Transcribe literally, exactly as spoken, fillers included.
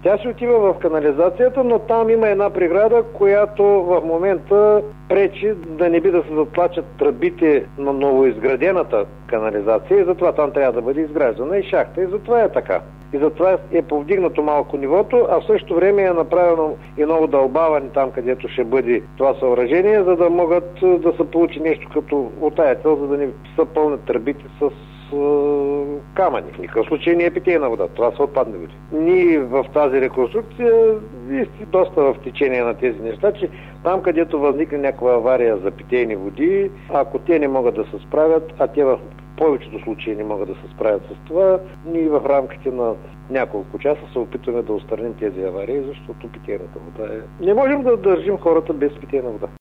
Тя си отива в канализацията, но там има една преграда, която в момента пречи да не би да се затлачат тръбите на новоизградената канализация и затова там трябва да бъде изграждана и шахта и затова е така. И затова е повдигнато малко нивото, а в същото време е направено и ново дълбаване там, където ще бъде това съоръжение, за да могат да се получи нещо като отаятел, за да не се пълнят тръбите с камъни. В никакъв случай не е питейна вода. Това са отпадни води. Ние в тази реконструкция сте доста в течение на тези неща, че там, където възникне някаква авария за питейни води, ако те не могат да се справят, а те в повечето случаи не могат да се справят с това, ние в рамките на няколко часа се опитваме да отстраним тези аварии, защото питейната вода е... Не можем да държим хората без питейна вода.